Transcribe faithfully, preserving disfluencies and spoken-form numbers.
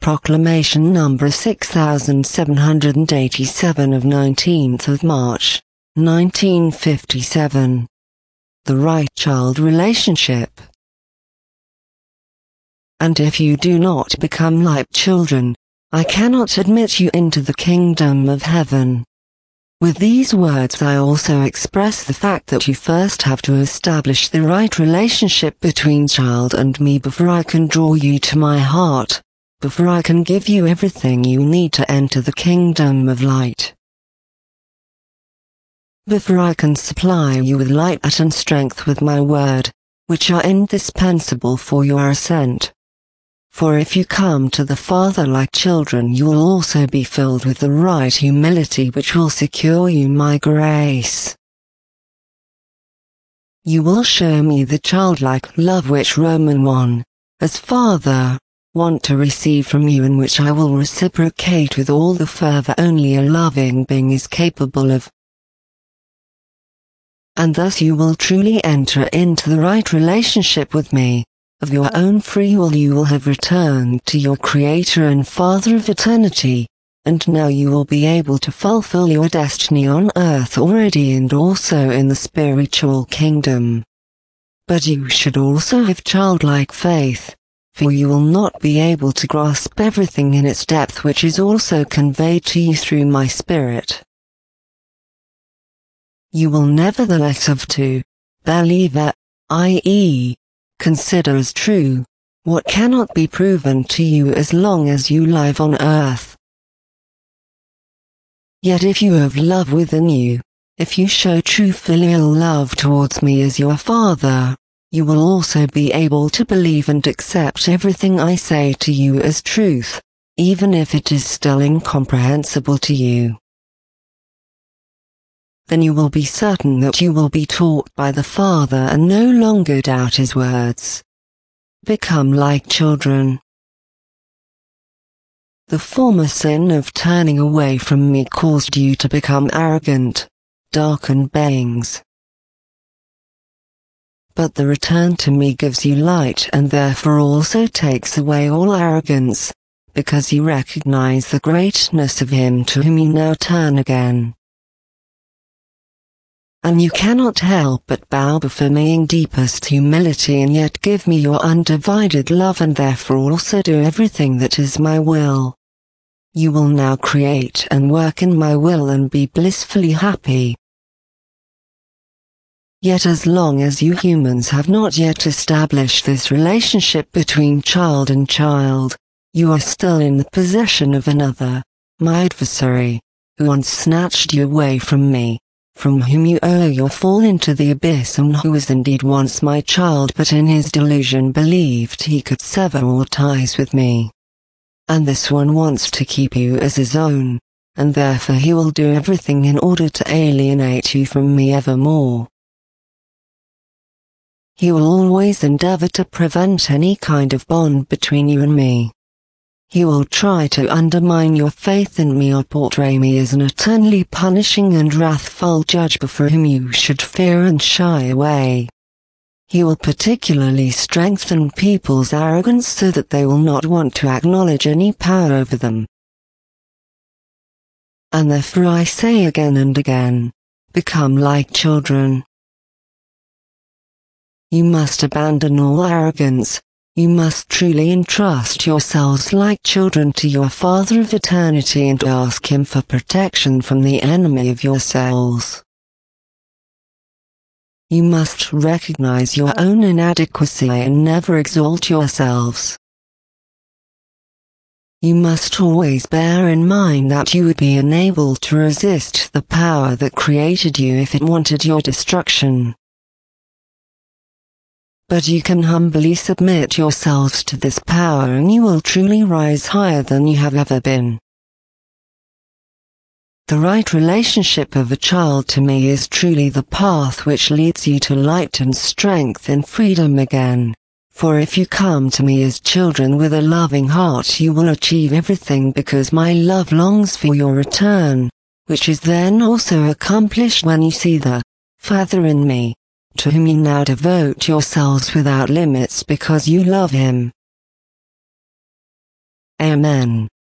Proclamation number six thousand seven hundred eighty-seven of nineteenth of March, nineteen fifty-seven. The right-child relationship. And if you do not become like children, I cannot admit you into the kingdom of heaven. With these words I also express the fact that you first have to establish the right relationship between child and me before I can draw you to my heart, before I can give you everything you need to enter the kingdom of light. Before I can supply you with light and strength with my word, which are indispensable for your ascent. For if you come to the Father like children, you will also be filled with the right humility which will secure you my grace. You will show me the childlike love which Roman one, as Father, want to receive from you, and which I will reciprocate with all the fervor only a loving being is capable of. And thus you will truly enter into the right relationship with me. Of your own free will you will have returned to your Creator and Father of eternity, and now you will be able to fulfill your destiny on earth already and also in the spiritual kingdom. But you should also have childlike faith, for you will not be able to grasp everything in its depth which is also conveyed to you through my Spirit. You will nevertheless have to believe, that is, consider as true, what cannot be proven to you as long as you live on earth. Yet if you have love within you, if you show true filial love towards me as your Father, you will also be able to believe and accept everything I say to you as truth, even if it is still incomprehensible to you. Then you will be certain that you will be taught by the Father and no longer doubt his words. Become like children. The former sin of turning away from me caused you to become arrogant, darkened beings. But the return to me gives you light and therefore also takes away all arrogance, because you recognize the greatness of him to whom you now turn again. And you cannot help but bow before me in deepest humility and yet give me your undivided love and therefore also do everything that is my will. You will now create and work in my will and be blissfully happy. Yet as long as you humans have not yet established this relationship between child and child, you are still in the possession of another, my adversary, who once snatched you away from me, from whom you owe your fall into the abyss, and who was indeed once my child but in his delusion believed he could sever all ties with me. And this one wants to keep you as his own, and therefore he will do everything in order to alienate you from me evermore. He will always endeavor to prevent any kind of bond between you and me. He will try to undermine your faith in me or portray me as an eternally punishing and wrathful judge before whom you should fear and shy away. He will particularly strengthen people's arrogance so that they will not want to acknowledge any power over them. And therefore I say again and again, become like children. You must abandon all arrogance. You must truly entrust yourselves like children to your Father of eternity and ask him for protection from the enemy of your souls. You must recognize your own inadequacy and never exalt yourselves. You must always bear in mind that you would be unable to resist the power that created you if it wanted your destruction. But you can humbly submit yourselves to this power and you will truly rise higher than you have ever been. The right relationship of a child to me is truly the path which leads you to light and strength and freedom again, for if you come to me as children with a loving heart you will achieve everything because my love longs for your return, which is then also accomplished when you see the Father in me, to whom you now devote yourselves without limits because you love him. Amen.